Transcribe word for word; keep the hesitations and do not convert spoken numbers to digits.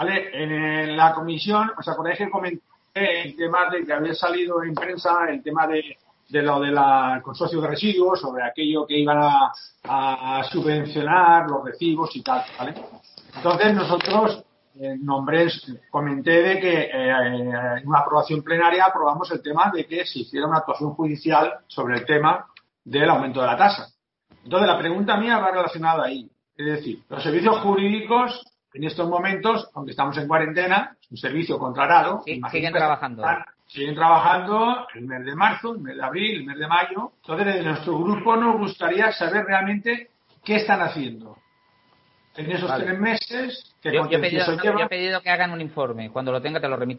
¿vale? En, en la comisión, ¿os acordáis que comenté el tema de que había salido en prensa el tema de, de lo del consorcio de residuos, sobre aquello que iban a, a subvencionar los recibos y tal, ¿vale? Entonces nosotros eh, nombré, comenté de que eh, en una aprobación plenaria aprobamos el tema de que se hiciera una actuación judicial sobre el tema del aumento de la tasa. Entonces la pregunta mía va relacionada ahí. Es decir, los servicios jurídicos en estos momentos, aunque estamos en cuarentena, es un servicio contratado. Sí, siguen trabajando. Están, siguen trabajando el mes de marzo, el mes de abril, el mes de mayo. Entonces, desde nuestro grupo nos gustaría saber realmente qué están haciendo en esos vale. tres meses. Que yo, yo, he pedido, no, yo he pedido que hagan un informe. Cuando lo tenga te lo remito.